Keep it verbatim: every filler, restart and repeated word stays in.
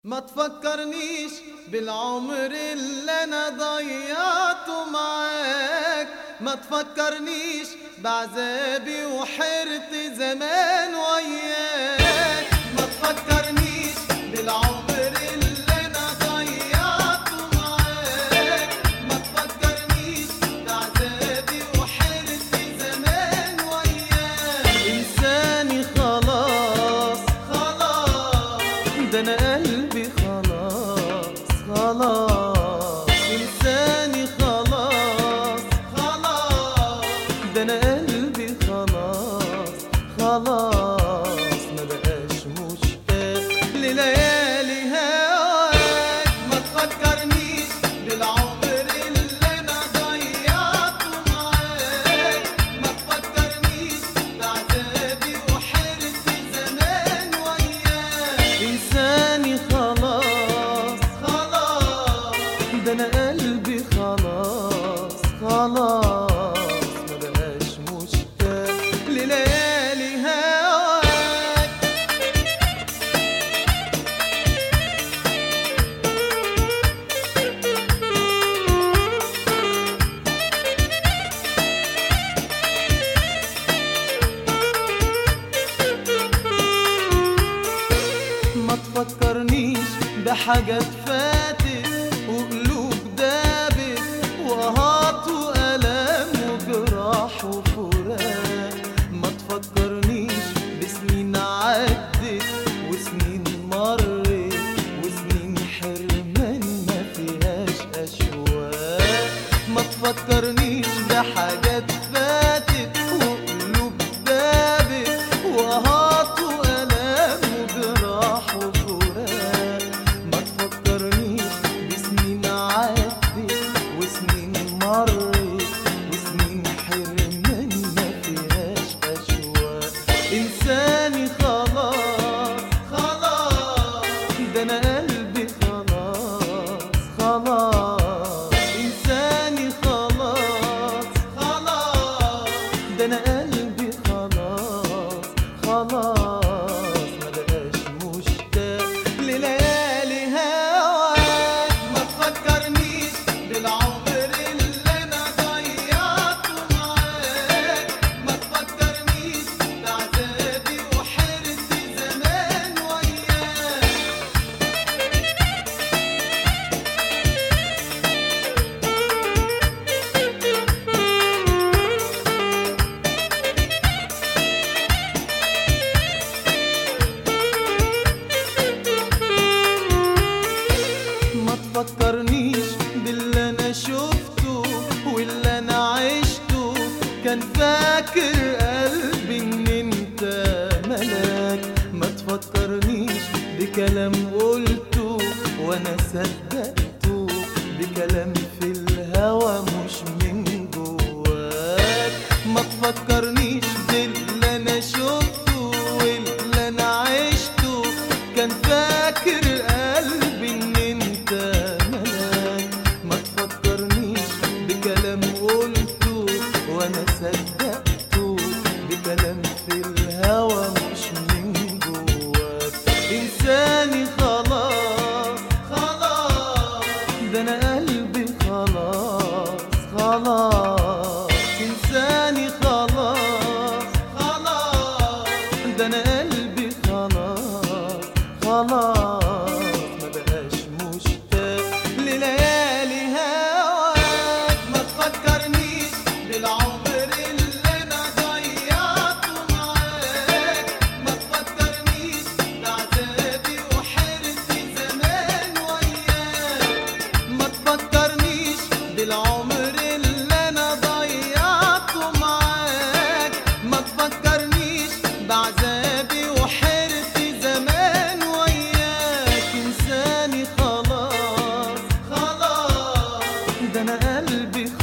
ما تفكرنيش بالعمر اللي انا ضيعته معاك، ما تفكرنيش بعذابي وحيرتي زمان وياك، ما تفكرنيش بالعمر اللي انا ضيعته معاك، ما تفكرنيش بعذابي وحيرتي زمان وياك. انساني خلاص خلاص، ده انا قلبي خلاص خلاص، انساني خلاص خلاص، ده انا قلبي خلاص خلاص، ما بقاش مشتاق لليالي هواك. ما تفكرنيش بالعمر اللي انا ضيعته معاك، ما تفكرنيش بعذابي وحيرتي زمان وياك. انساني خلاص خلاص، ده انا قلبي خلاص خلاص، ما بقاش مشتاق لليالي هواك. ما تفكرنيش بحاجات فاتت وقلوب دابت وقهات وألم وجراح وفراق، ما تفكرنيش بسنين عدت وسنين مرت وسنين حرمان ما فيهاش أشواق، ما تفكرنيش بحاجات فاتت وقلوب دابت وقهات وألم وجراح وفراق، ما تفكرنيش بسنين عدت وسنين مرت وسنين حرمان ما فيهاش أشواق. إنساني خلاص خلاص، ده أنا قلبي خلاص خلاص، إنساني خلاص خلاص، ده أنا قلبي خلاص خلاص، ما بقاش مشتاق لليالي هواك. ما تفكرنيش بالعمر اللي انا ضيعته معاك، ما تفكرنيش بعذابي وحيرتي زمان وياك. ما تفكرنيش باللي انا شفته واللي انا عشته، كان فاكر قلبي ان انت ملاك، ما تفكرنيش بكلام قلته وانا صدقته بكلام في الهوى مش من جواك، ما تفكرنيش باللي انا شفته واللي انا عشته، كان فاكر قلبي ان انت ملاك، ما تفكرنيش بكلام قلته وانا صدقته بكلام في الهوى مش من جواك. انساني خلاص خلاص، ده انا قلبي خلاص خلاص، انساني خلاص خلاص، ده انا قلبي خلاص خلاص، ما بقاش مشتاق لليالي هواك. ما تفكرنيش بالعمر اللي انا ضيعته معاك، ما تفكرنيش بعذابي وحيرتي زمان وياك، ما تفكرنيش بالعمر اللي انا ضيعته معاك، ما تفكرنيش بعذابي وحيرتي زمان وياك. انساني خلاص خلاص، ده انا قلبي